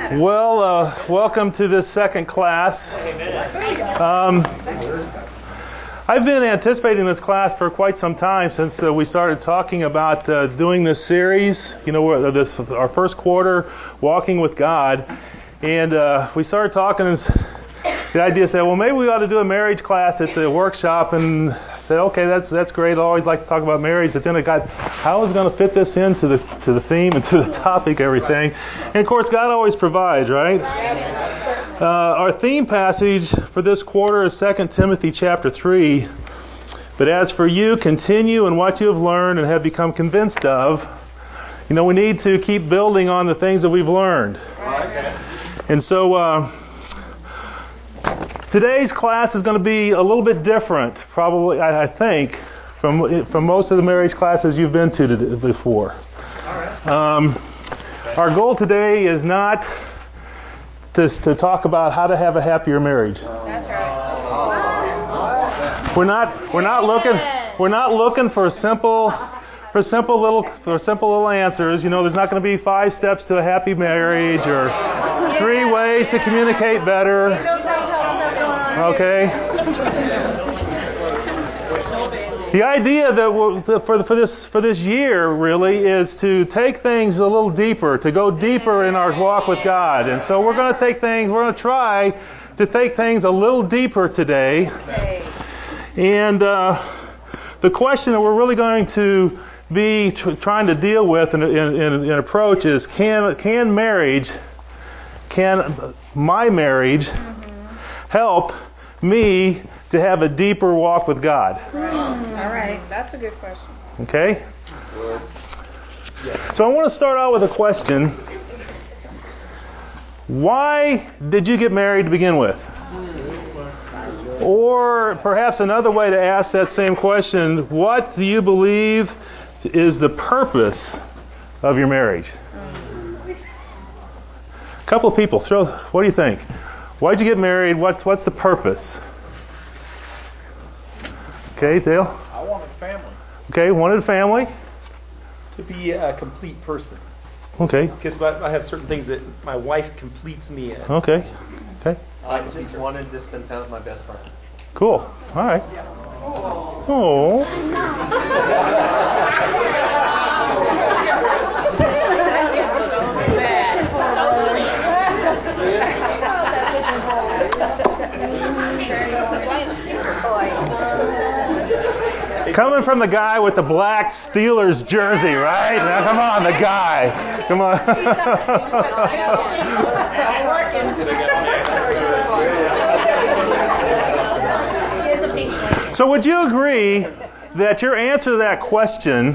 Welcome to this second class. I've been anticipating this class for quite some time since we started talking about doing this series. You know, this our first quarter, Walking with God, and we started talking, and the idea said, well, maybe we ought to do a marriage class at the workshop, and I said, okay, that's great. I always like to talk about marriage, but then I got how is going to fit this into the theme and to the topic, everything, and of course, God always provides, right? Our theme passage for this quarter is 2 Timothy chapter 3. But as for you, continue in what you have learned and have become convinced of. You know, we need to keep building on the things that we've learned. And so today's class is going to be a little bit different, probably, I think, from most of the marriage classes you've been to before. Our goal today is not to talk about how to have a happier marriage. That's right. We're not looking for simple little answers. You know, there's not going to be 5 steps to a happy marriage or 3 ways to communicate better. Okay. The idea that for this year really is to take things a little deeper, to go deeper in our walk with God. And so we're going to try to take things a little deeper today. And the question that we're really going to be trying to deal with in approach is, can my marriage help me to have a deeper walk with God? All right. That's a good question. Okay? So I want to start out with a question. Why did you get married to begin with? Or perhaps another way to ask that same question, what do you believe is the purpose of your marriage? A couple of people, what do you think? Why did you get married? What's the purpose? Okay, Dale? I wanted family. Okay, wanted family. To be a complete person. Okay. Because I have certain things that my wife completes me in. Okay. I just wanted to spend time with my best friend. Cool. All right. Oh. Coming from the guy with the black Steelers jersey, right? Now, come on, the guy. Come on. So would you agree that your answer to that question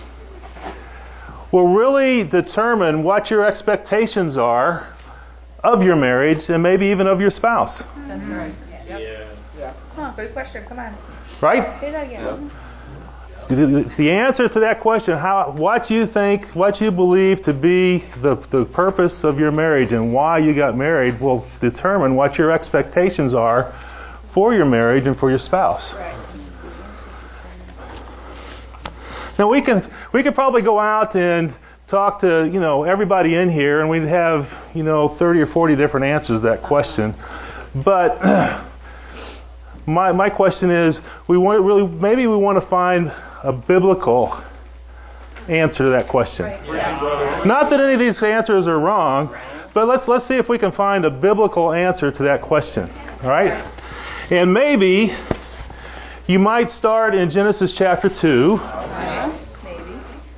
will really determine what your expectations are of your marriage and maybe even of your spouse? That's right. Yes. Yeah. Good question. Come on. Right? Say that again. The answer to that question, what you believe to be the purpose of your marriage and why you got married, will determine what your expectations are for your marriage and for your spouse. Right. Now we could probably go out and talk to everybody in here, and we'd have 30 or 40 different answers to that question. But my question is, we want to find a biblical answer to that question. Right. Yeah. Not that any of these answers are wrong, but let's see if we can find a biblical answer to that question. All right? And maybe you might start in Genesis chapter 2. Maybe.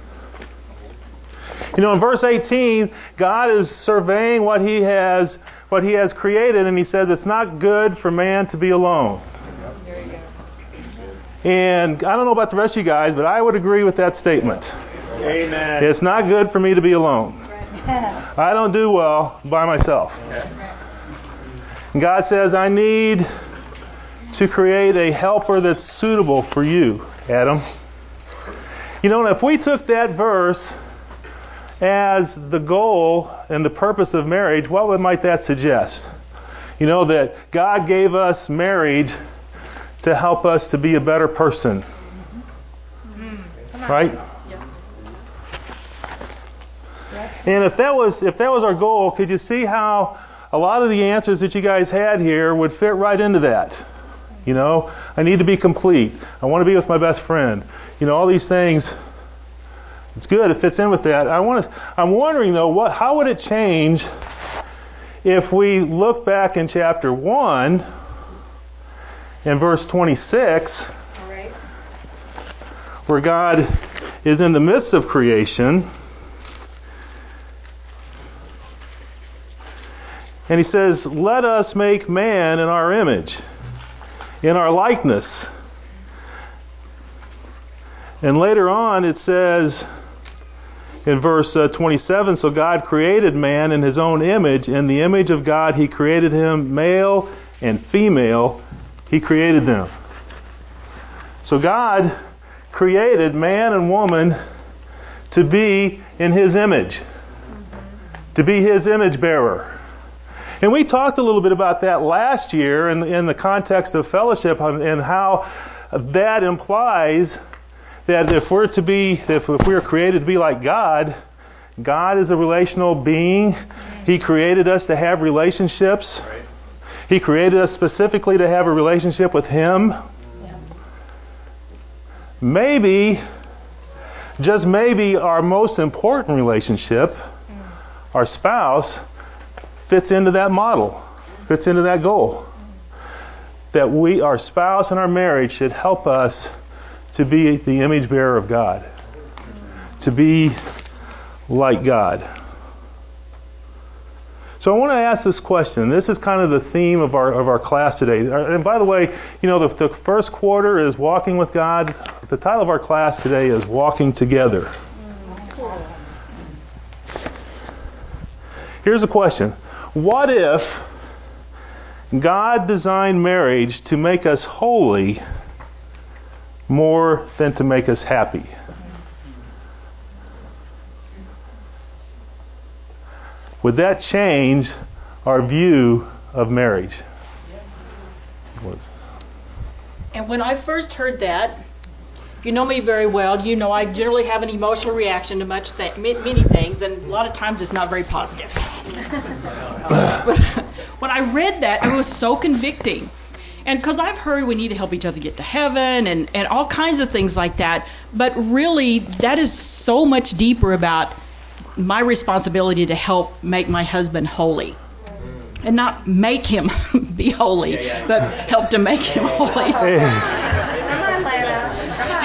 In verse 18, God is surveying what He has created, and He says it's not good for man to be alone. There you go. And I don't know about the rest of you guys, but I would agree with that statement. Amen. It's not good for me to be alone. I don't do well by myself. And God says, I need to create a helper that's suitable for you, Adam. And if we took that verse as the goal and the purpose of marriage, what might that suggest? That God gave us marriage to help us to be a better person. Right? And if that was our goal, could you see how a lot of the answers that you guys had here would fit right into that? You know, I need to be complete. I want to be with my best friend. You know, all these things. It's good. It fits in with that. I'm wondering though, how would it change if we look back in chapter 1 and verse 26, All right. where God is in the midst of creation, and He says, "Let us make man in our image, in our likeness." And later on it says in verse 27, "So God created man in His own image. In the image of God He created him, male and female He created them." So God created man and woman to be in His image, to be His image bearer. And we talked a little bit about that last year in the context of fellowship, and how that implies that if we are created to be like God, God is a relational being. He created us to have relationships. Right. He created us specifically to have a relationship with Him. Yeah. Maybe, just maybe, our most important relationship, our spouse, fits into that model, fits into that goal. That our spouse and our marriage should help us to be the image bearer of God, to be like God. So I want to ask this question. This is kind of the theme of our class today. And by the way, you know, the first quarter is Walking with God. The title of our class today is Walking Together. Here's a question. What if God designed marriage to make us holy more than to make us happy? Would that change our view of marriage? And when I first heard that, you know me very well. You know I generally have an emotional reaction to many things, and a lot of times it's not very positive. But when I read that, it was so convicting. And because I've heard we need to help each other get to heaven and all kinds of things like that. But really, that is so much deeper about my responsibility to help make my husband holy. And not make him be holy, but help to make him holy. Come on, Lana. Come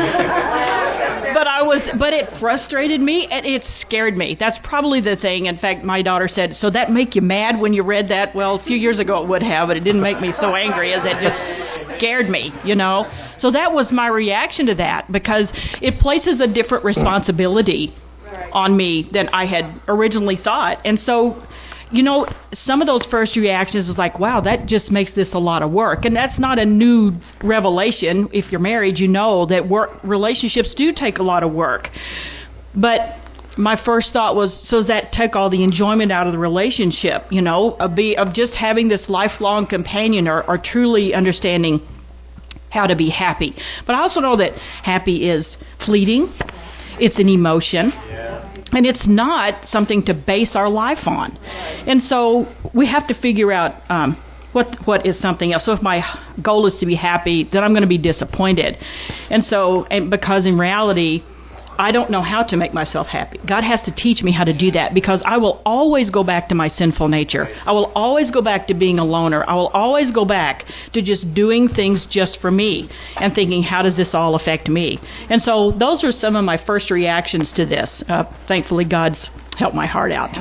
on. But it frustrated me and it scared me. That's probably the thing. In fact, my daughter said, "So that make you mad when you read that?" Well, a few years ago it would have, but it didn't make me so angry as it just scared me, you know. So that was my reaction to that, because it places a different responsibility on me than I had originally thought. And so, you know, some of those first reactions is like, wow, that just makes this a lot of work. And that's not a new revelation. If you're married, you know that relationships do take a lot of work. But my first thought was, so does that take all the enjoyment out of the relationship, you know, of just having this lifelong companion or truly understanding how to be happy. But I also know that happy is fleeting. It's an emotion. And it's not something to base our life on. And so we have to figure out what is something else. So if my goal is to be happy, then I'm going to be disappointed. And because in reality, I don't know how to make myself happy. God has to teach me how to do that, because I will always go back to my sinful nature. I will always go back to being a loner. I will always go back to just doing things just for me and thinking, how does this all affect me? And so those are some of my first reactions to this. Thankfully, God's helped my heart out.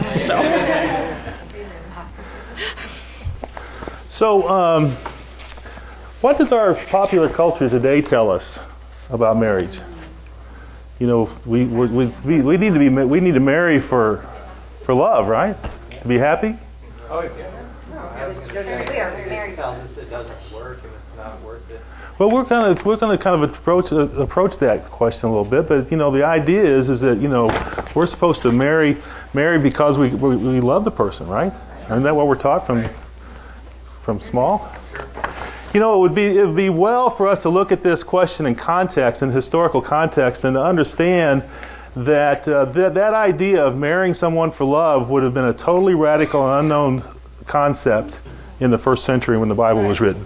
So, what does our popular culture today tell us about marriage? You know, we need to marry for love, right? To be happy. Oh, yeah. It tells us it doesn't work and it's not worth it. Well, we're going to approach that question a little bit, but you know, the idea is that, you know, we're supposed to marry because we love the person, right? Isn't that what we're taught from small? You know, it would be well for us to look at this question in context, in historical context, and to understand that idea of marrying someone for love would have been a totally radical and unknown concept in the first century when the Bible was written.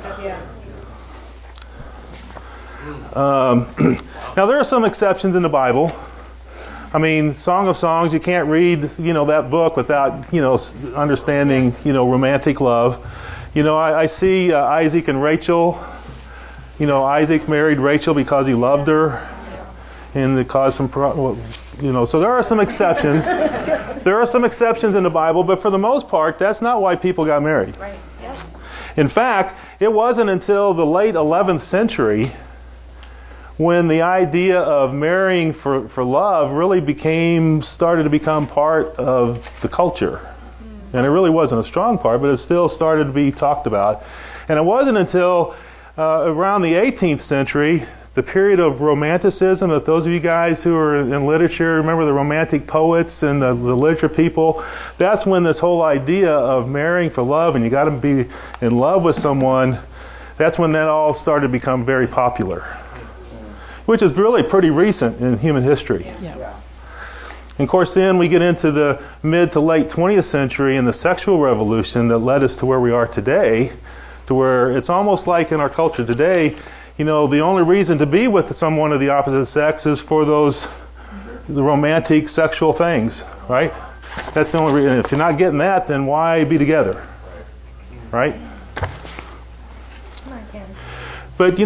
Now there are some exceptions in the Bible. I mean, Song of Songs, you can't read, that book without, understanding, romantic love. I see Isaac and Rachel. Isaac married Rachel because he loved her, and it caused some so there are some exceptions. There are some exceptions in the Bible, but for the most part, that's not why people got married. Right. Yep. In fact, it wasn't until the late 11th century when the idea of marrying for love really started to become part of the culture. And it really wasn't a strong part, but it still started to be talked about. And it wasn't until around the 18th century, the period of Romanticism, that those of you guys who are in literature, remember the Romantic poets and the literature people, that's when this whole idea of marrying for love and you got to be in love with someone, that's when that all started to become very popular. Which is really pretty recent in human history. Yeah. And of course, then we get into the mid to late 20th century and the sexual revolution that led us to where we are today, to where it's almost like in our culture today, the only reason to be with someone of the opposite sex is for the romantic sexual things, right? That's the only reason. If you're not getting that, then why be together, right? Come on, Ken. But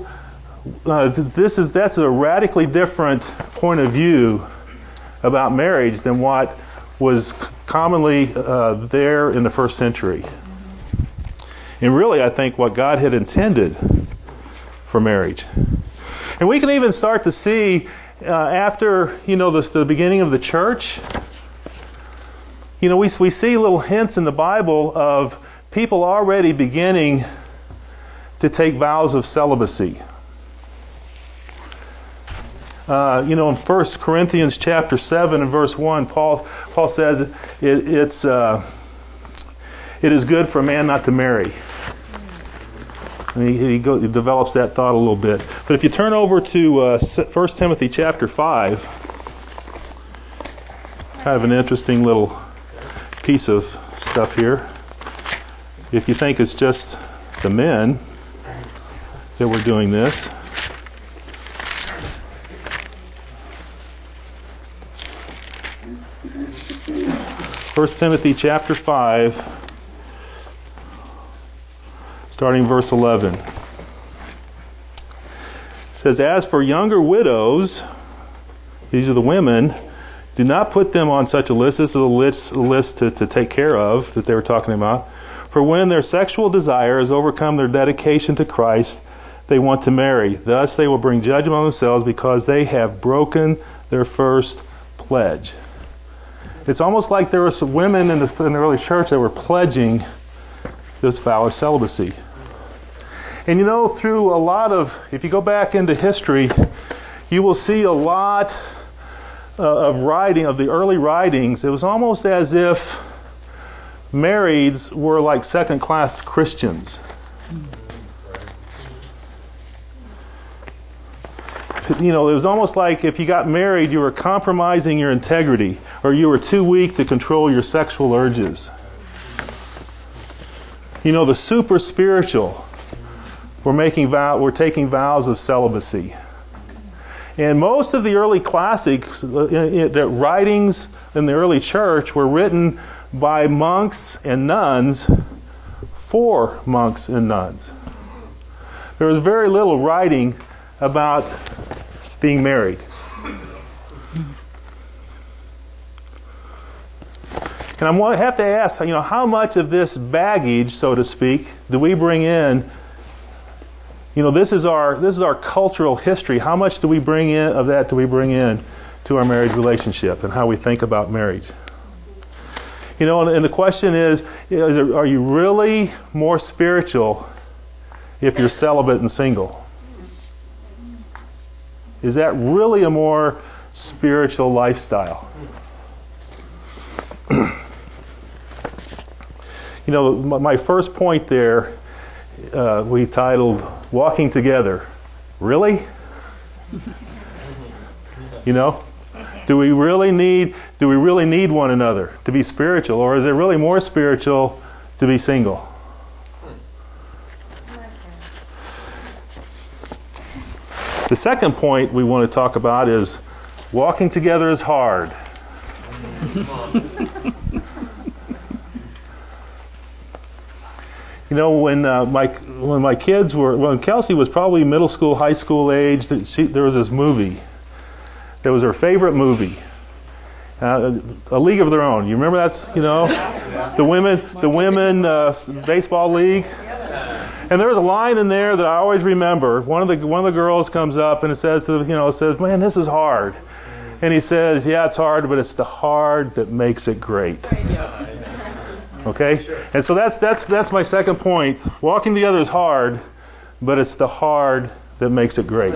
that's a radically different point of view about marriage than what was commonly there in the first century. And really, I think what God had intended for marriage. And we can even start to see after the beginning of the church. We see little hints in the Bible of people already beginning to take vows of celibacy. In 1 Corinthians chapter 7 and verse 1, Paul says it is good for a man not to marry. And he develops that thought a little bit. But if you turn over to 1 Timothy chapter 5, kind of an interesting little piece of stuff here. If you think it's just the men that were doing this. 1 Timothy chapter 5, starting verse 11. It says, "As for younger widows," these are the women, "do not put them on such a list." This is a list to take care of that they were talking about. "For when their sexual desire has overcome their dedication to Christ, they want to marry. Thus they will bring judgment on themselves because they have broken their first pledge." It's almost like there were some women in the early church that were pledging this vow of celibacy. And through a lot of, if you go back into history, you will see a lot of writing, of the early writings. It was almost as if marrieds were like second-class Christians. It was almost like if you got married, you were compromising your integrity, or you were too weak to control your sexual urges. The super spiritual were taking vows of celibacy. And most of the early classics, the writings in the early church were written by monks and nuns for monks and nuns. There was very little writing about being married. And I have to ask, how much of this baggage, so to speak, do we bring in? This is our cultural history. How much do we bring in of that? Do we bring in to our marriage relationship and how we think about marriage? And the question is are you really more spiritual if you're celibate and single? Is that really a more spiritual lifestyle? My first point there, we titled Walking Together. Really? Do Do we really need one another to be spiritual, or is it really more spiritual to be single? The second point we want to talk about is walking together is hard. You know, when Kelsey was probably middle school, high school age, there was this movie. It was her favorite movie, A League of Their Own. You remember that? You know, the women baseball league. And there was a line in there that I always remember. One of the girls comes up and it says, "Man, this is hard." And he says, "Yeah, it's hard, but it's the hard that makes it great." Okay? And so that's my second point. Walking together is hard, but it's the hard that makes it great.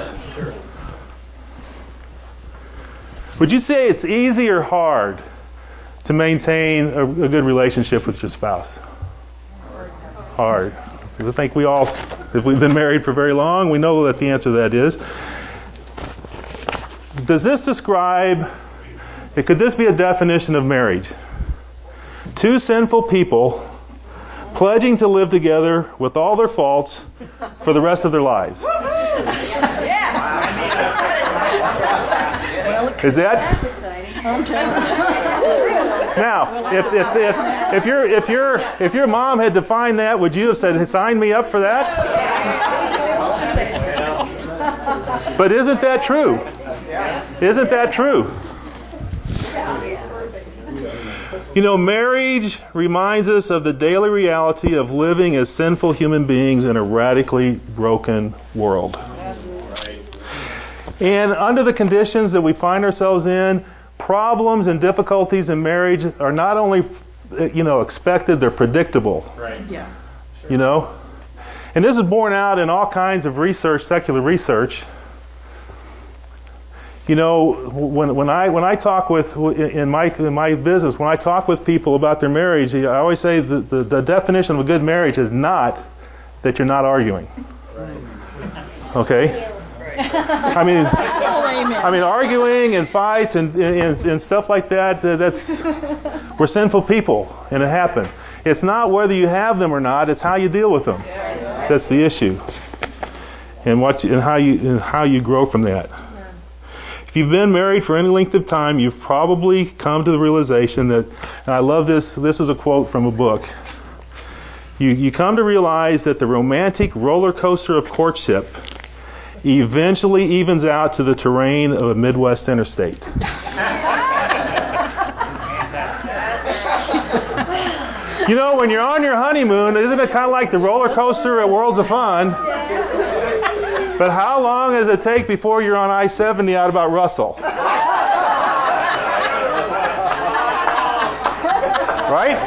Would you say it's easy or hard to maintain a good relationship with your spouse? Hard. I think if we've been married for very long, we know that the answer to that is. Could this be a definition of marriage? Two sinful people pledging to live together with all their faults for the rest of their lives. Is that? Now, if your mom had defined that, would you have said, "Sign me up for that"? But isn't that true? Isn't that true? You know, marriage reminds us of the daily reality of living as sinful human beings in a radically broken world. And under the conditions that we find ourselves in, problems and difficulties in marriage are not only, expected, they're predictable. Right. Yeah. Sure. You know? And this is borne out in all kinds of research, secular research. You know, when I talk in my business, when I talk with people about their marriage, I always say the definition of a good marriage is not that you're not arguing. Right. Okay? I mean, arguing and fights and stuff like that. We're sinful people, and it happens. It's not whether you have them or not; it's how you deal with them. That's the issue, and how you grow from that. If you've been married for any length of time, you've probably come to the realization that, and I love this. This is a quote from a book. You come to realize that the romantic roller coaster of courtship eventually evens out to the terrain of a Midwest interstate. You know, when you're on your honeymoon, isn't it kind of like the roller coaster at Worlds of Fun? But how long does it take before you're on I-70 out about Russell? Right?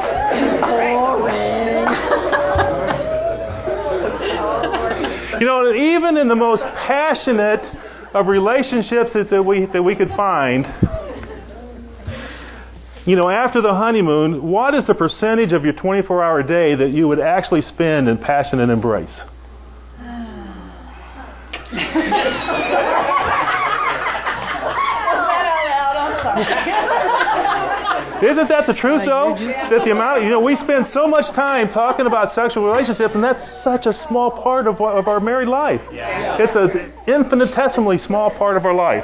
You know, even in the most passionate of relationships that we could find, you know, after the honeymoon, what is the percentage of your 24-hour day that you would actually spend in passionate embrace? Isn't that the truth, though? That the amount, we spend so much time talking about sexual relationships, and that's such a small part of our married life. It's an infinitesimally small part of our life.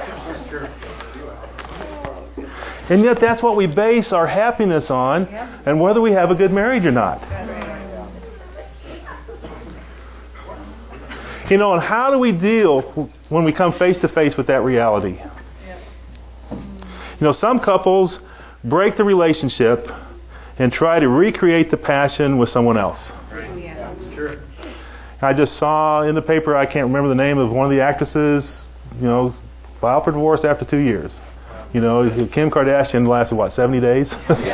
And yet that's what we base our happiness on, and whether we have a good marriage or not. You know, and how do we deal when we come face to face with that reality? You know, some couples break the relationship and try to recreate the passion with someone else. I just saw in the paper, I can't remember the name of one of the actresses, filed for divorce after 2 years. You know, Kim Kardashian lasted, 70 days?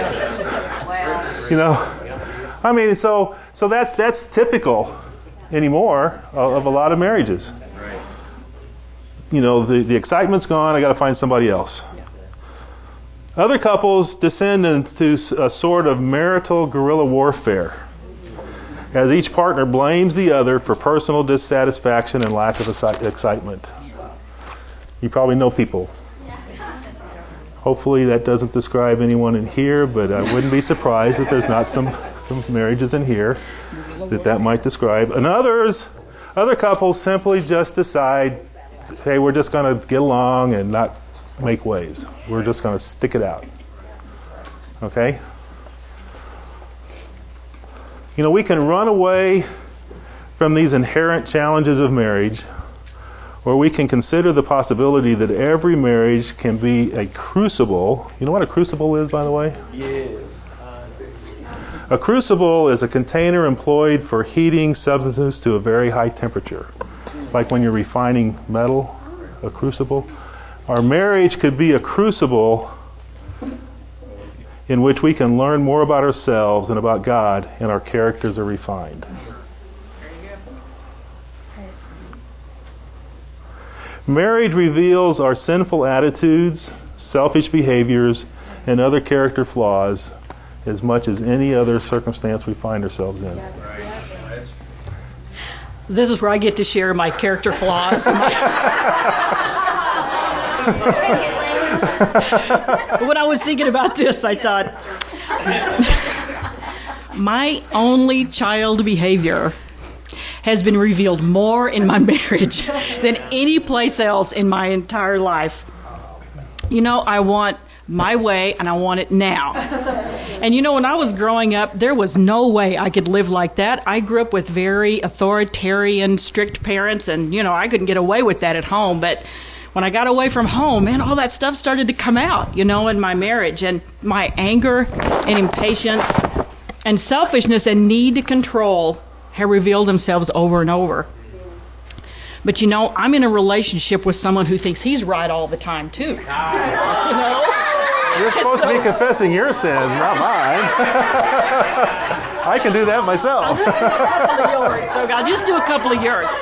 I mean, so that's typical anymore of a lot of marriages. You know, the excitement's gone, I got to find somebody else. Other couples descend into a sort of marital guerrilla warfare, as each partner blames the other for personal dissatisfaction and lack of excitement. You probably know people Hopefully that doesn't describe anyone in here, but I wouldn't be surprised if there's not some marriages in here that might describe. And other couples simply just decide, hey, we're just going to get along and not make waves. We're just going to stick it out. Okay? You know, we can run away from these inherent challenges of marriage, or we can consider the possibility that every marriage can be a crucible. You know what a crucible is, by the way? Yes. A crucible is a container employed for heating substances to a very high temperature. Like when you're refining metal, a crucible. Our marriage could be a crucible in which we can learn more about ourselves and about God, and our characters are refined. Marriage reveals our sinful attitudes, selfish behaviors, and other character flaws as much as any other circumstance we find ourselves in. This is where I get to share my character flaws. When I was thinking about this, I thought, my only child behavior has been revealed more in my marriage than any place else in my entire life. You know, I want my way, and I want it now. And you know, when I was growing up, there was no way I could live like that. I grew up with very authoritarian, strict parents, and, you know, I couldn't get away with that at home. But when I got away from home, man, all that stuff started to come out, you know, in my marriage. And my anger and impatience and selfishness and need to control have revealed themselves over and over. But you know, I'm in a relationship with someone who thinks he's right all the time too. You know? You're supposed to be confessing your sins, not mine. I can do that myself. I'll just do a couple of yours.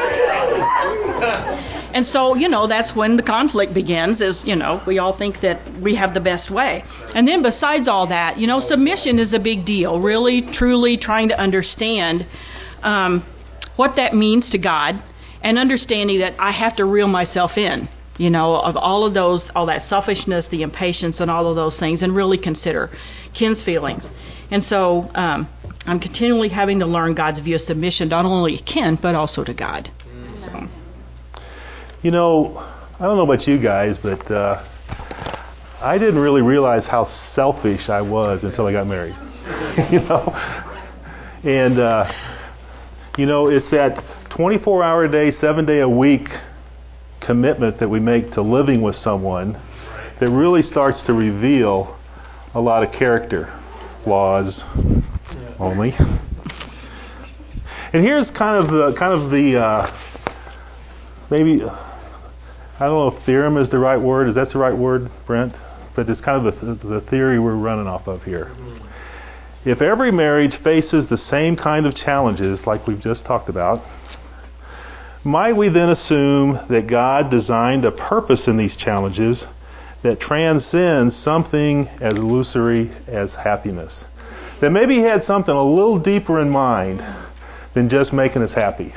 And so, you know, that's when the conflict begins, is, you know, we all think that we have the best way. And then besides all that, you know, submission is a big deal. Really, truly trying to understand what that means to God, and understanding that I have to reel myself in, you know, of all of those, all that selfishness, the impatience, and all of those things, and really consider Ken's feelings. And so I'm continually having to learn God's view of submission, not only to Ken, but also to God. So. You know, I don't know about you guys, but I didn't really realize how selfish I was until I got married. You know? And, you know, it's that 24-hour-a-day, 7-day-a-week commitment that we make to living with someone that really starts to reveal a lot of character flaws only. And here's kind of the maybe, I don't know if theorem is the right word. Is that the right word, Brent? But it's kind of the theory we're running off of here. If every marriage faces the same kind of challenges like we've just talked about, might we then assume that God designed a purpose in these challenges that transcends something as illusory as happiness? That maybe He had something a little deeper in mind than just making us happy.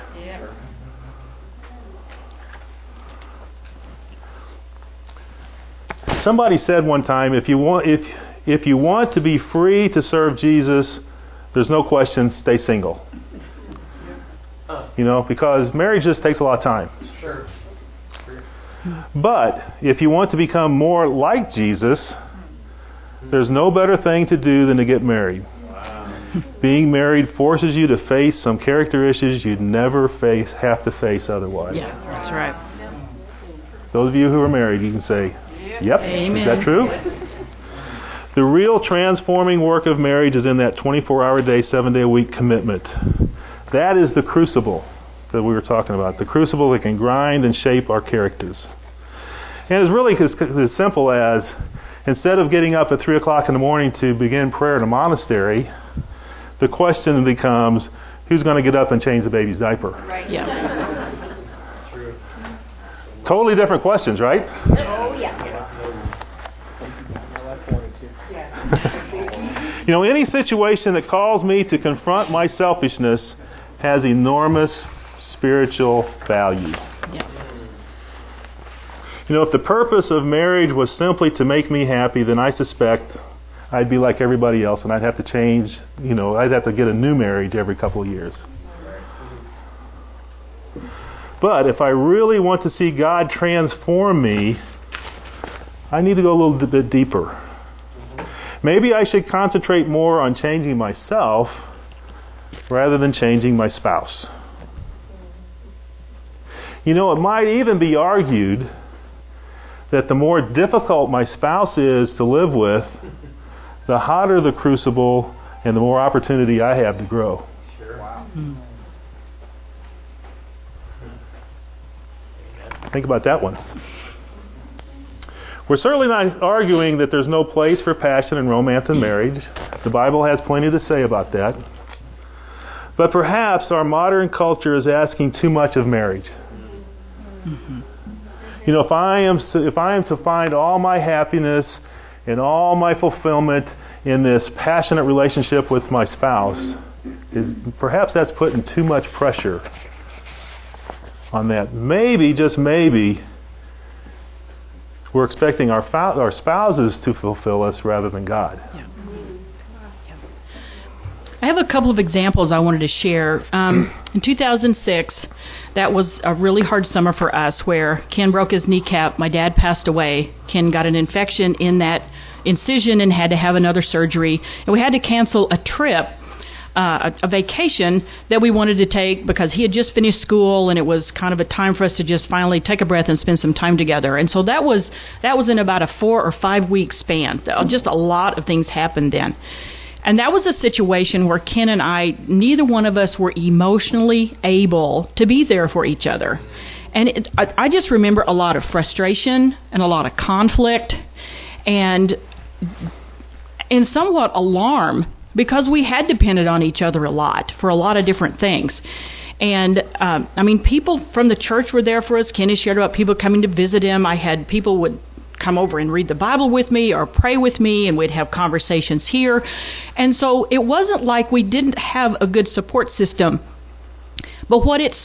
Somebody said one time, if you want to be free to serve Jesus, there's no question, stay single. You know, because marriage just takes a lot of time. Sure. But if you want to become more like Jesus, there's no better thing to do than to get married. Wow. Being married forces you to face some character issues you'd never have to face otherwise. Yeah, that's right. Those of you who are married, you can say, yep, Amen. Is that true? The real transforming work of marriage is in that 24-hour-a-day, 7-day-a-week commitment. That is the crucible that we were talking about. The crucible that can grind and shape our characters. And it's really as simple as, instead of getting up at 3 o'clock in the morning to begin prayer in a monastery, the question becomes, who's going to get up and change the baby's diaper? Right. Yeah. True. Totally different questions, right? Oh, yeah. You know, any situation that calls me to confront my selfishness has enormous spiritual value. Yeah. If the purpose of marriage was simply to make me happy, then I suspect I'd be like everybody else and I'd have to change, I'd have to get a new marriage every couple of years. But if I really want to see God transform me, I need to go a little bit deeper. Maybe I should concentrate more on changing myself rather than changing my spouse. It might even be argued that the more difficult my spouse is to live with, the hotter the crucible and the more opportunity I have to grow. Sure. Wow. Think about that one. We're certainly not arguing that there's no place for passion and romance in marriage. The Bible has plenty to say about that. But perhaps our modern culture is asking too much of marriage. Mm-hmm. If I am to find all my happiness and all my fulfillment in this passionate relationship with my spouse, perhaps that's putting too much pressure on that. Maybe, just maybe, we're expecting our spouses to fulfill us rather than God. Yeah. I have a couple of examples I wanted to share. In 2006, that was a really hard summer for us where Ken broke his kneecap. My dad passed away. Ken got an infection in that incision and had to have another surgery. And we had to cancel a trip, a vacation that we wanted to take because he had just finished school and it was kind of a time for us to just finally take a breath and spend some time together. And so that was in about a 4 or 5 week span. Just a lot of things happened then. And that was a situation where Ken and I, neither one of us were emotionally able to be there for each other. And I just remember a lot of frustration and a lot of conflict and somewhat alarm because we had depended on each other a lot for a lot of different things. And, people from the church were there for us. Kenny shared about people coming to visit him. I had people would come over and read the Bible with me or pray with me, and we'd have conversations here. And so it wasn't like we didn't have a good support system. But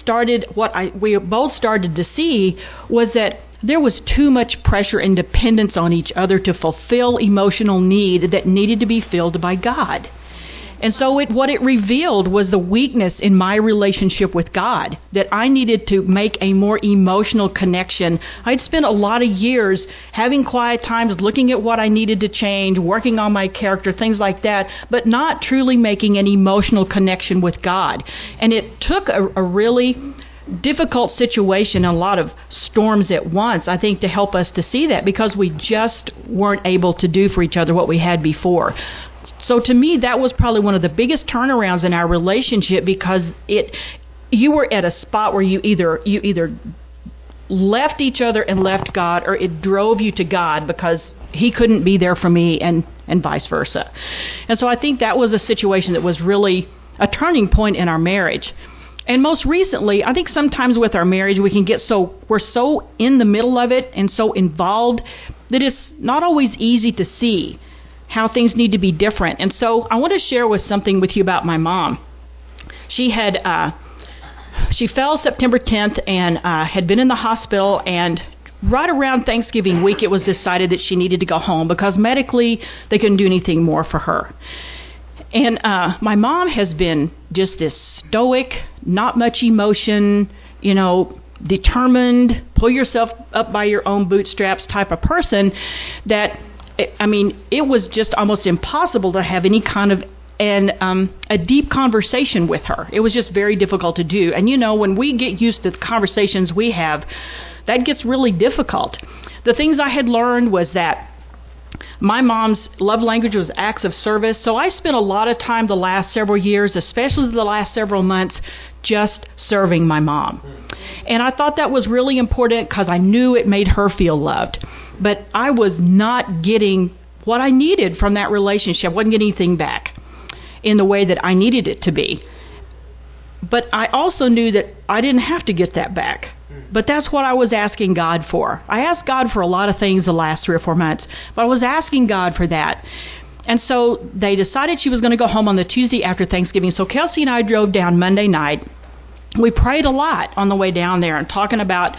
we both started to see was that there was too much pressure and dependence on each other to fulfill emotional need that needed to be filled by God. And so what it revealed was the weakness in my relationship with God, that I needed to make a more emotional connection. I'd spent a lot of years having quiet times, looking at what I needed to change, working on my character, things like that, but not truly making an emotional connection with God. And it took a really difficult situation and a lot of storms at once, I think, to help us to see that because we just weren't able to do for each other what we had before. So to me, that was probably one of the biggest turnarounds in our relationship because you were at a spot where you either left each other and left God, or it drove you to God because He couldn't be there for me, and vice versa. And so I think that was a situation that was really a turning point in our marriage. And most recently, I think sometimes with our marriage we can we're so in the middle of it and so involved that it's not always easy to see how things need to be different. And so I want to share something with you about my mom. She fell September 10th and had been in the hospital, and right around Thanksgiving week it was decided that she needed to go home because medically they couldn't do anything more for her. And my mom has been just this stoic, not much emotion, determined, pull yourself up by your own bootstraps type of person that it was just almost impossible to have any kind of a deep conversation with her. It was just very difficult to do. And when we get used to the conversations we have, that gets really difficult. The things I had learned was that my mom's love language was acts of service. So I spent a lot of time the last several years, especially the last several months, just serving my mom. And I thought that was really important because I knew it made her feel loved. But I was not getting what I needed from that relationship. I wasn't getting anything back in the way that I needed it to be. But I also knew that I didn't have to get that back. But that's what I was asking God for. I asked God for a lot of things the last 3 or 4 months, but I was asking God for that. And so they decided she was going to go home on the Tuesday after Thanksgiving. So Kelsey and I drove down Monday night. We prayed a lot on the way down there and talking about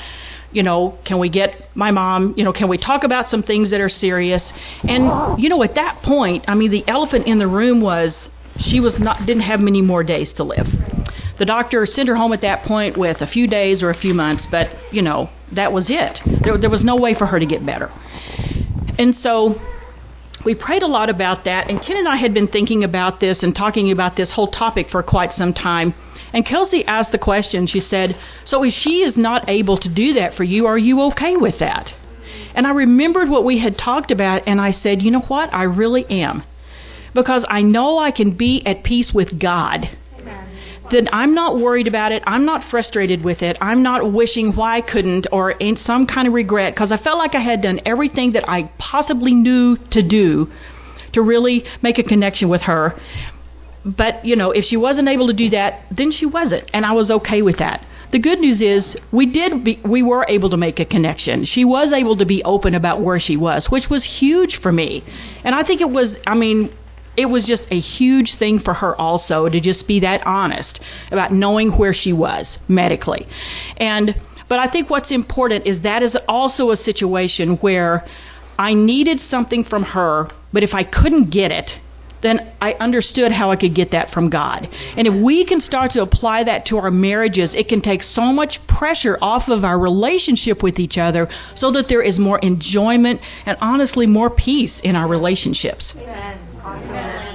can we get my mom, can we talk about some things that are serious? And, at that point, the elephant in the room was she didn't have many more days to live. The doctor sent her home at that point with a few days or a few months, but, that was it. There was no way for her to get better. And so we prayed a lot about that, and Ken and I had been thinking about this and talking about this whole topic for quite some time. And Kelsey asked the question, she said, so if she is not able to do that for you, are you okay with that? And I remembered what we had talked about, and I said, you know what, I really am. Because I know I can be at peace with God. Then I'm not worried about it. I'm not frustrated with it. I'm not wishing why I couldn't or in some kind of regret, because I felt like I had done everything that I possibly knew to do to really make a connection with her. But, if she wasn't able to do that, then she wasn't, and I was okay with that. The good news is we were able to make a connection. She was able to be open about where she was, which was huge for me. And I think it was just a huge thing for her also to just be that honest about knowing where she was medically. But I think what's important is that is also a situation where I needed something from her, but if I couldn't get it, then I understood how I could get that from God. And if we can start to apply that to our marriages, it can take so much pressure off of our relationship with each other so that there is more enjoyment and honestly more peace in our relationships. Amen. Awesome.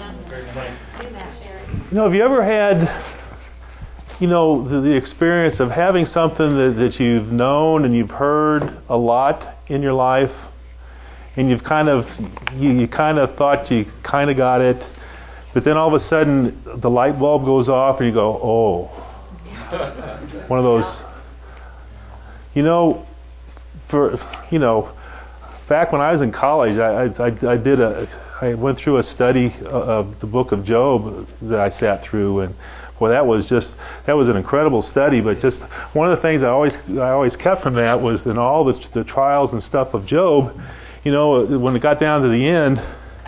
Have you ever had, the experience of having something that you've known and you've heard a lot in your life, and you kind of thought you kind of got it, but then all of a sudden the light bulb goes off and you go, oh. One of those, back when I was in college, I went through a study of the book of Job that I sat through, and boy, that was an incredible study. But just one of the things I always kept from that was in all the trials and stuff of Job, when it got down to the end,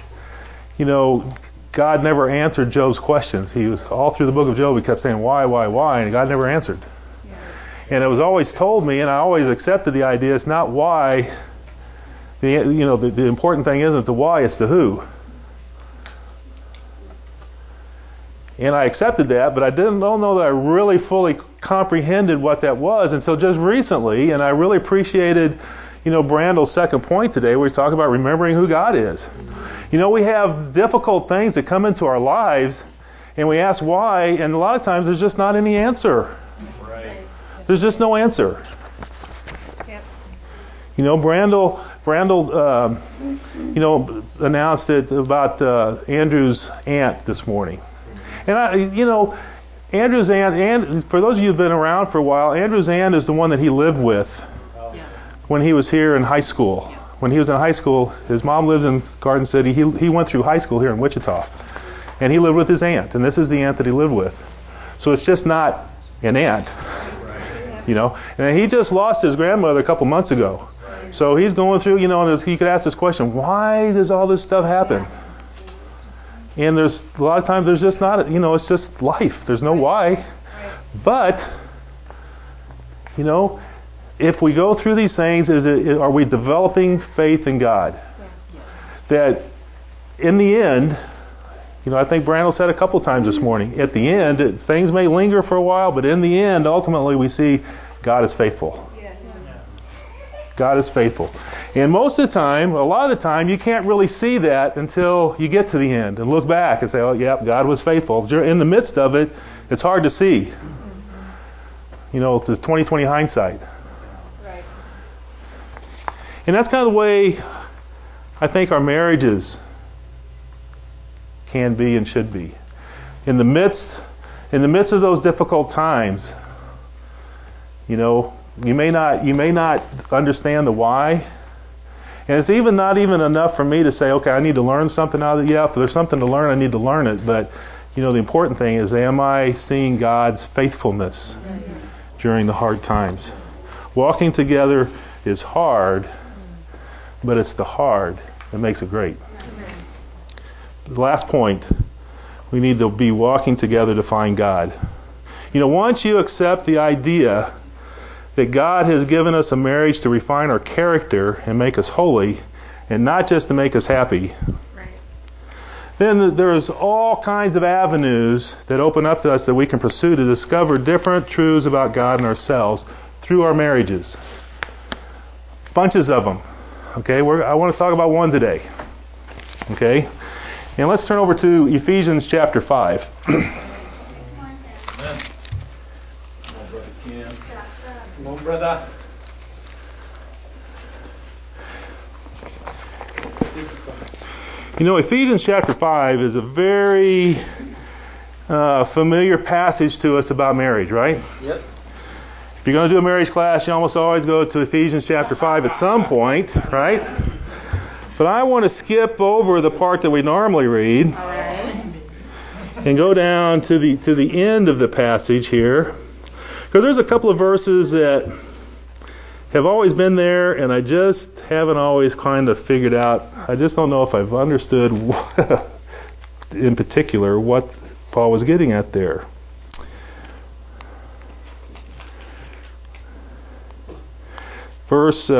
God never answered Job's questions. He was all through the book of Job. He kept saying why, and God never answered. Yeah. And it was always told me, and I always accepted the idea. It's not why. The important thing isn't the why, it's the who. And I accepted that, but I don't know that I really fully comprehended what that was until just recently, and I really appreciated Brandle's second point today, where we talk about remembering who God is. We have difficult things that come into our lives, and we ask why, and a lot of times there's just not any answer. Right. There's just no answer. Yep. Brandle announced it about Andrew's aunt this morning. And Andrew's aunt, and for those of you who've been around for a while, Andrew's aunt is the one that he lived with when he was here in high school. When he was in high school, his mom lives in Garden City. He went through high school here in Wichita. And he lived with his aunt. And this is the aunt that he lived with. So it's just not an aunt. And he just lost his grandmother a couple months ago. So he's going through, and he could ask this question, why does all this stuff happen? And there's a lot of times there's just not, it's just life. There's no why. But, if we go through these things, are we developing faith in God? That in the end, I think Brandel said a couple times this morning, at the end, things may linger for a while, but in the end, ultimately we see God is faithful. God is faithful. And most of the time, a lot of the time, you can't really see that until you get to the end and look back and say, oh, yeah, God was faithful. In the midst of it, it's hard to see. It's 20/20 hindsight. Right. And that's kind of the way I think our marriages can be and should be. In the midst of those difficult times, you may not understand the why, and it's not even enough for me to say, okay, I need to learn something out of it. Yeah, if there's something to learn, I need to learn it. But the important thing is, am I seeing God's faithfulness during the hard times? Walking together is hard, but it's the hard that makes it great. The last point, we need to be walking together to find God. Once you accept the idea that God has given us a marriage to refine our character and make us holy, and not just to make us happy, then there's all kinds of avenues that open up to us that we can pursue to discover different truths about God and ourselves through our marriages. Bunches of them. Okay, I want to talk about one today. Okay, and let's turn over to Ephesians chapter 5. Come on, brother. You know, Ephesians chapter 5 is a very familiar passage to us about marriage, right? Yep. If you're going to do a marriage class, you almost always go to Ephesians chapter 5 at some point, right? But I want to skip over the part that we normally read and go down to the end of the passage here, because there's a couple of verses that have always been there, and I just haven't always kind of figured out. I just don't know if I've understood in particular what Paul was getting at there. Verse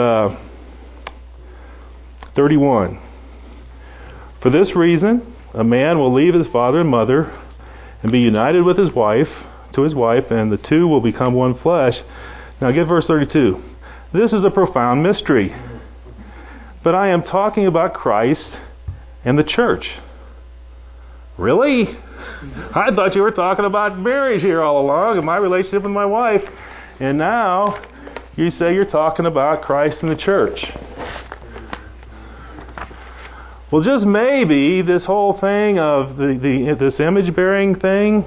31. For this reason, a man will leave his father and mother and be united with his wife, and the two will become one flesh. Now get verse 32. This is a profound mystery, but I am talking about Christ and the church. Really? I thought you were talking about marriage here all along and my relationship with my wife, and now you say you're talking about Christ and the church. Well, just maybe this whole thing of this image-bearing thing,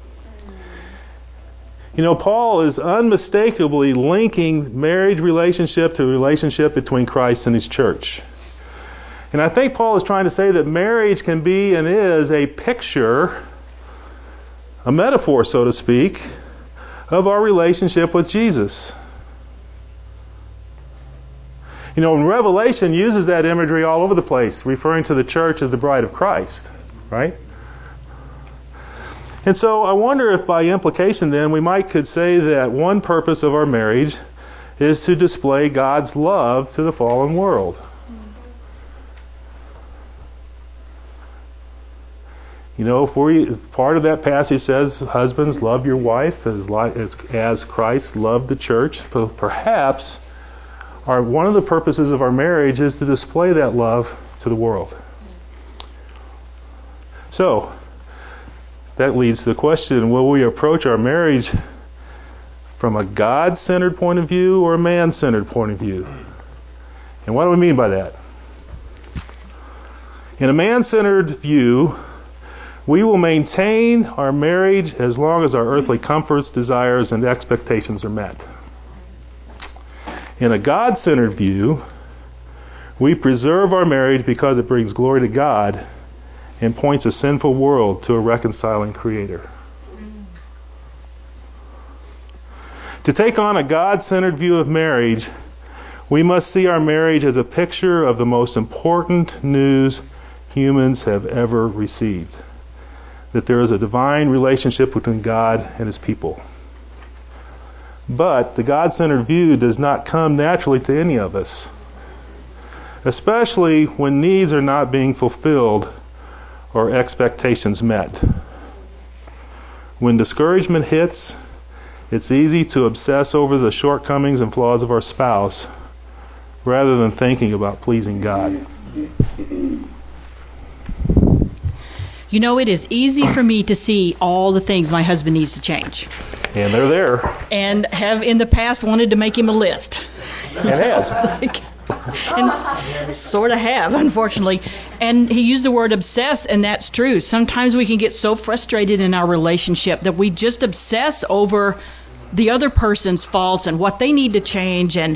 you know, Paul is unmistakably linking marriage relationship to a relationship between Christ and His church. And I think Paul is trying to say that marriage can be and is a picture, a metaphor, so to speak, of our relationship with Jesus. You know, Revelation uses that imagery all over the place, referring to the church as the bride of Christ, right? And so I wonder if by implication then we could say that one purpose of our marriage is to display God's love to the fallen world. You know, part of that passage says, husbands, love your wife as Christ loved the church. So perhaps one of the purposes of our marriage is to display that love to the world. So, that leads to the question, will we approach our marriage from a God-centered point of view or a man-centered point of view? And what do we mean by that? In a man-centered view, we will maintain our marriage as long as our earthly comforts, desires, and expectations are met. In a God-centered view, we preserve our marriage because it brings glory to God and points a sinful world to a reconciling Creator. To take on a God-centered view of marriage, we must see our marriage as a picture of the most important news humans have ever received: that there is a divine relationship between God and His people. But the God-centered view does not come naturally to any of us, especially when needs are not being fulfilled or expectations met. When discouragement hits, it's easy to obsess over the shortcomings and flaws of our spouse rather than thinking about pleasing God. You know, it is easy for me to see all the things my husband needs to change. And they're there. And have in the past wanted to make him a list. And has. And sort of have, unfortunately. And he used the word obsessed, and that's true. Sometimes we can get so frustrated in our relationship that we just obsess over the other person's faults and what they need to change. And,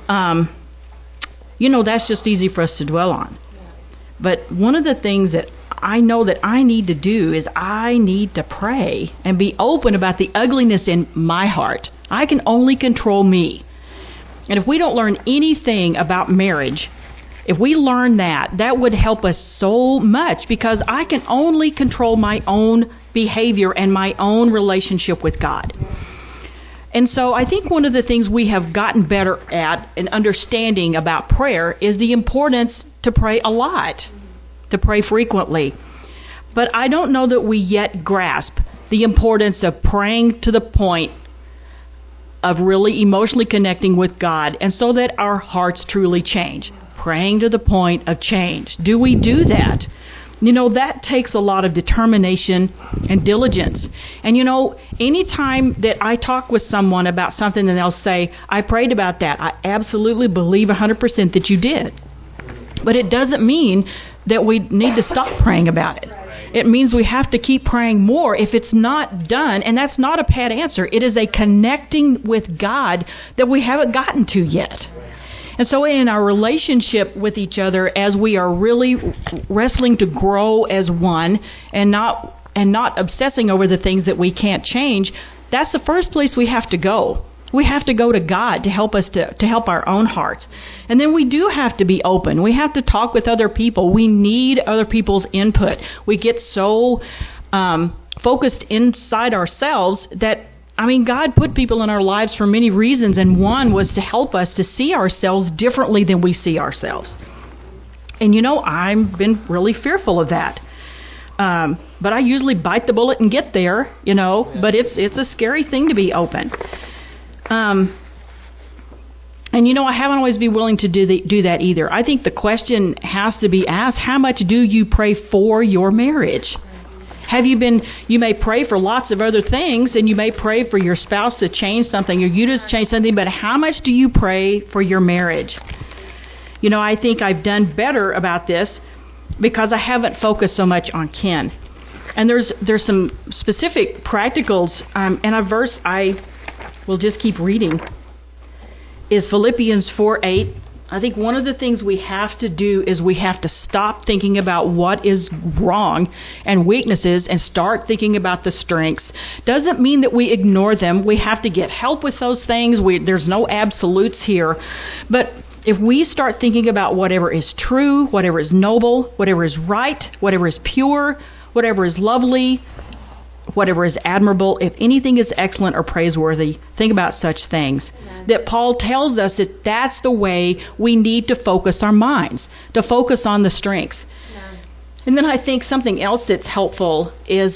that's just easy for us to dwell on. But one of the things that I know that I need to do is I need to pray and be open about the ugliness in my heart. I can only control me. And if we don't learn anything about marriage, if we learn that would help us so much, because I can only control my own behavior and my own relationship with God. And so I think one of the things we have gotten better at in understanding about prayer is the importance to pray a lot, to pray frequently. But I don't know that we yet grasp the importance of praying to the point of really emotionally connecting with God, and so that our hearts truly change. Praying to the point of change. Do we do that? That takes a lot of determination and diligence. And anytime that I talk with someone about something and they'll say, I prayed about that, I absolutely believe 100% that you did. But it doesn't mean that we need to stop praying about it. It means we have to keep praying more if it's not done, and that's not a pat answer. It is a connecting with God that we haven't gotten to yet. And so in our relationship with each other, as we are really wrestling to grow as one and not obsessing over the things that we can't change, that's the first place we have to go. We have to go to God to help us to help our own hearts. And then we do have to be open. We have to talk with other people. We need other people's input. We get so focused inside ourselves that, God put people in our lives for many reasons, and one was to help us to see ourselves differently than we see ourselves. And I've been really fearful of that. But I usually bite the bullet and get there, but it's a scary thing to be open. And I haven't always been willing to do that either. I think the question has to be asked, how much do you pray for your marriage? You may pray for lots of other things, and you may pray for your spouse to change something, or you to change something, but how much do you pray for your marriage? I think I've done better about this because I haven't focused so much on Ken. And there's some specific practicals, and a verse I will just keep reading is Philippians 4:8. I think one of the things we have to do is we have to stop thinking about what is wrong and weaknesses and start thinking about the strengths. Doesn't mean that we ignore them. We have to get help with those things. There's no absolutes here. But if we start thinking about whatever is true, whatever is noble, whatever is right, whatever is pure, whatever is lovely, whatever is admirable, if anything is excellent or praiseworthy, think about such things. Amen. That Paul tells us that that's the way we need to focus our minds, to focus on the strengths. Amen. And then I think something else that's helpful is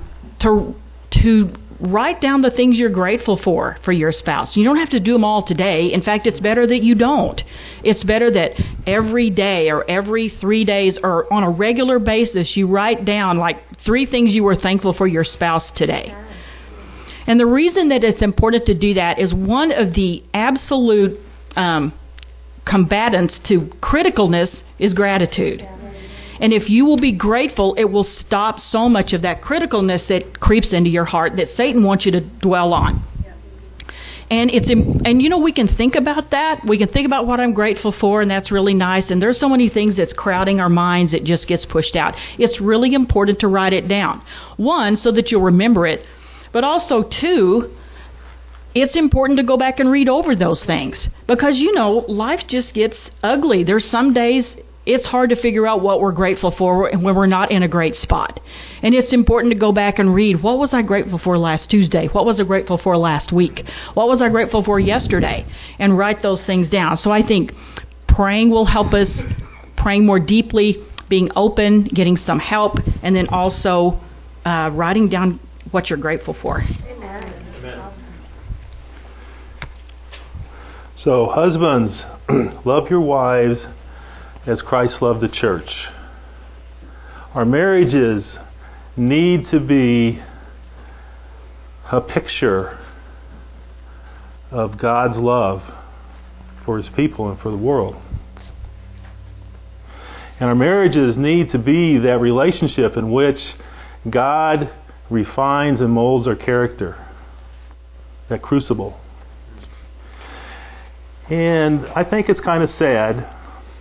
to write down the things you're grateful for your spouse. You don't have to do them all today. In fact, it's better that you don't. It's better that every day or every 3 days or on a regular basis you write down like 3 things you were thankful for your spouse today. And the reason that it's important to do that is one of the absolute combatants to criticalness is gratitude. And if you will be grateful, it will stop so much of that criticalness that creeps into your heart that Satan wants you to dwell on. And we can think about that. We can think about what I'm grateful for, and that's really nice. And there's so many things that's crowding our minds, it just gets pushed out. It's really important to write it down. 1, so that you'll remember it. But also 2, it's important to go back and read over those things. Because, life just gets ugly. There's some days it's hard to figure out what we're grateful for when we're not in a great spot. And it's important to go back and read, what was I grateful for last Tuesday? What was I grateful for last week? What was I grateful for yesterday? And write those things down. So I think praying will help us, praying more deeply, being open, getting some help, and then also writing down what you're grateful for. Amen. Amen. So husbands, love your wives as Christ loved the church. Our marriages need to be a picture of God's love for His people and for the world. And our marriages need to be that relationship in which God refines and molds our character, that crucible. And I think it's kind of sad.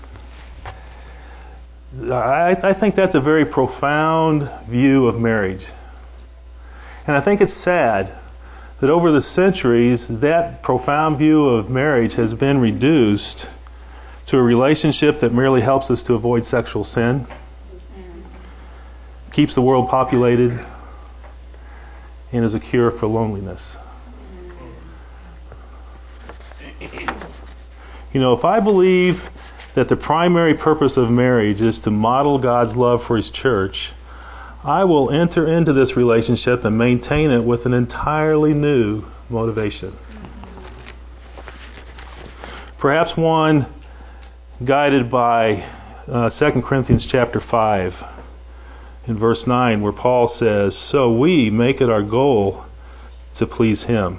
I think that's a very profound view of marriage. And I think it's sad that over the centuries, that profound view of marriage has been reduced to a relationship that merely helps us to avoid sexual sin, keeps the world populated, and is a cure for loneliness. If I believe that the primary purpose of marriage is to model God's love for His church, I will enter into this relationship and maintain it with an entirely new motivation. Perhaps one guided by 2 Corinthians chapter 5 in verse 9, where Paul says, "So we make it our goal to please Him."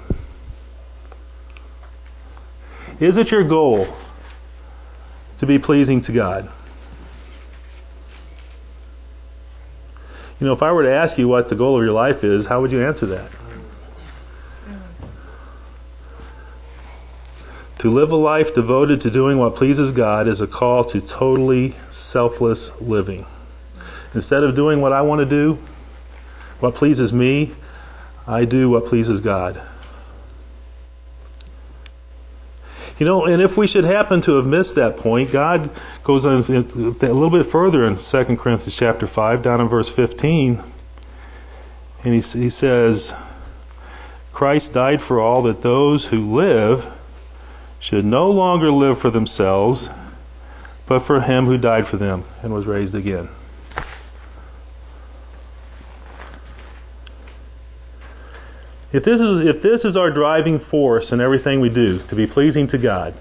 Is it your goal to be pleasing to God? If I were to ask you what the goal of your life is, how would you answer that? To live a life devoted to doing what pleases God is a call to totally selfless living. Instead of doing what I want to do, what pleases me, I do what pleases God. And if we should happen to have missed that point, God goes on a little bit further in 2 Corinthians chapter 5, down in verse 15. And he says, "Christ died for all, that those who live should no longer live for themselves, but for Him who died for them and was raised again." If this is our driving force in everything we do, to be pleasing to God,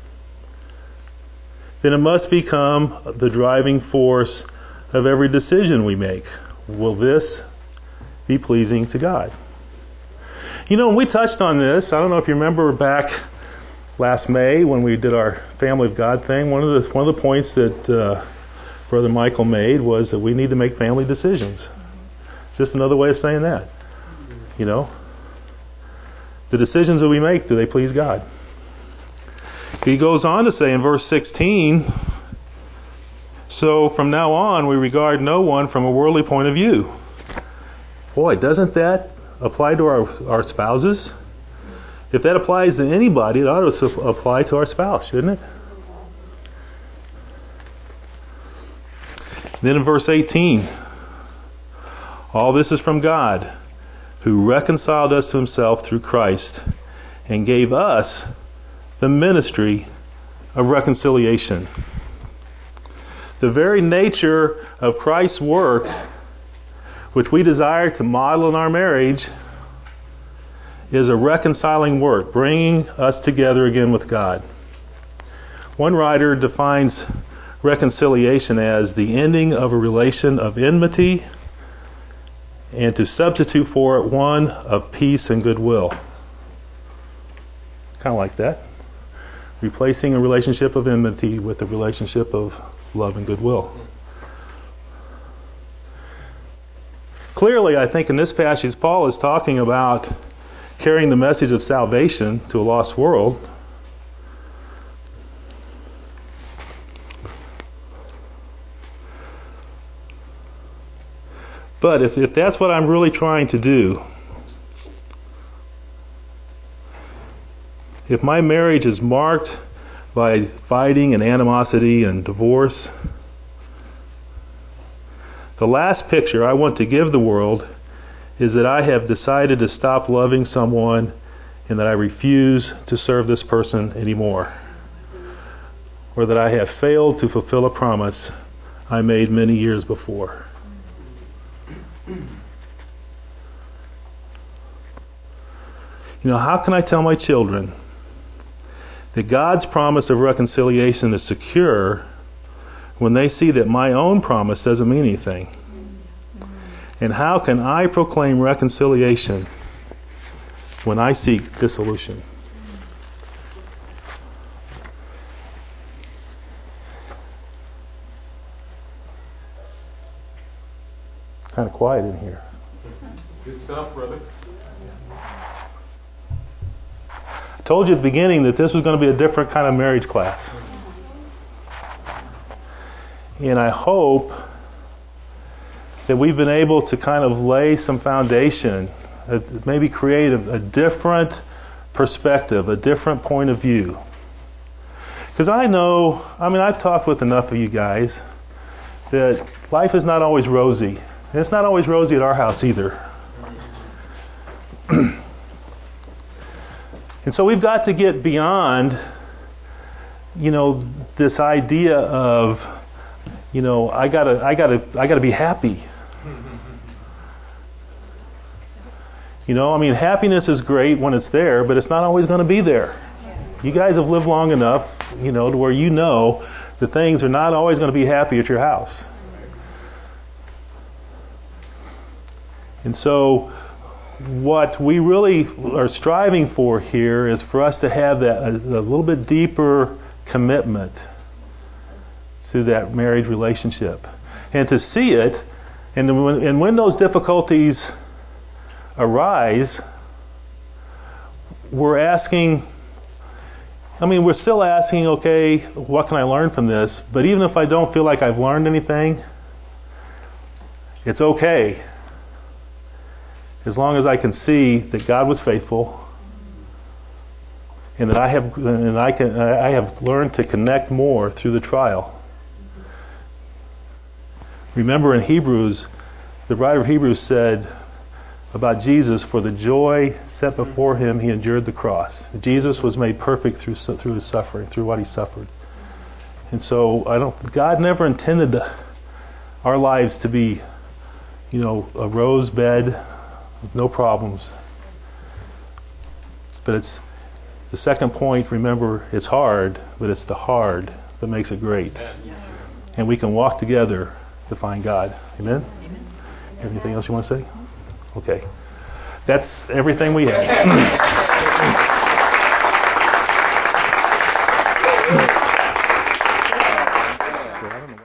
then it must become the driving force of every decision we make. Will this be pleasing to God? We touched on this. I don't know if you remember back last May when we did our Family of God thing. One of the points that Brother Michael made was that we need to make family decisions. It's just another way of saying that. The decisions that we make, do they please God? He goes on to say in verse 16, "So from now on we regard no one from a worldly point of view." Boy, doesn't that apply to our spouses? If that applies to anybody, it ought to apply to our spouse, shouldn't it? Then in verse 18, "All this is from God, who reconciled us to Himself through Christ and gave us the ministry of reconciliation." The very nature of Christ's work, which we desire to model in our marriage, is a reconciling work, bringing us together again with God. One writer defines reconciliation as the ending of a relation of enmity and to substitute for it one of peace and goodwill. Kind of like that. Replacing a relationship of enmity with a relationship of love and goodwill. Clearly, I think in this passage, Paul is talking about carrying the message of salvation to a lost world. But if that's what I'm really trying to do, if my marriage is marked by fighting and animosity and divorce, the last picture I want to give the world is that I have decided to stop loving someone and that I refuse to serve this person anymore, or that I have failed to fulfill a promise I made many years before. How can I tell my children that God's promise of reconciliation is secure when they see that my own promise doesn't mean anything? And how can I proclaim reconciliation when I seek dissolution? Kind of quiet in here. Good stuff, brother. I told you at the beginning that this was going to be a different kind of marriage class. And I hope that we've been able to kind of lay some foundation, maybe create a different perspective, a different point of view. Because I've talked with enough of you guys that life is not always rosy. And it's not always rosy at our house either. And so we've got to get beyond, this idea of, I gotta be happy. Happiness is great when it's there, but it's not always going to be there. You guys have lived long enough, to where that things are not always going to be happy at your house. And so what we really are striving for here is for us to have that a little bit deeper commitment to that marriage relationship. And to see it, and when those difficulties arise, we're still asking, okay, what can I learn from this? But even if I don't feel like I've learned anything, it's okay. As long as I can see that God was faithful, and that I have learned to connect more through the trial. Remember in Hebrews, the writer of Hebrews said about Jesus, for the joy set before him, he endured the cross. Jesus was made perfect through his suffering, through what he suffered. And so God never intended our lives to be, a rose bed with no problems. But it's the second point. Remember, it's hard, but it's the hard that makes it great. And we can walk together to find God. Amen? Anything else you want to say? Okay. That's everything we have.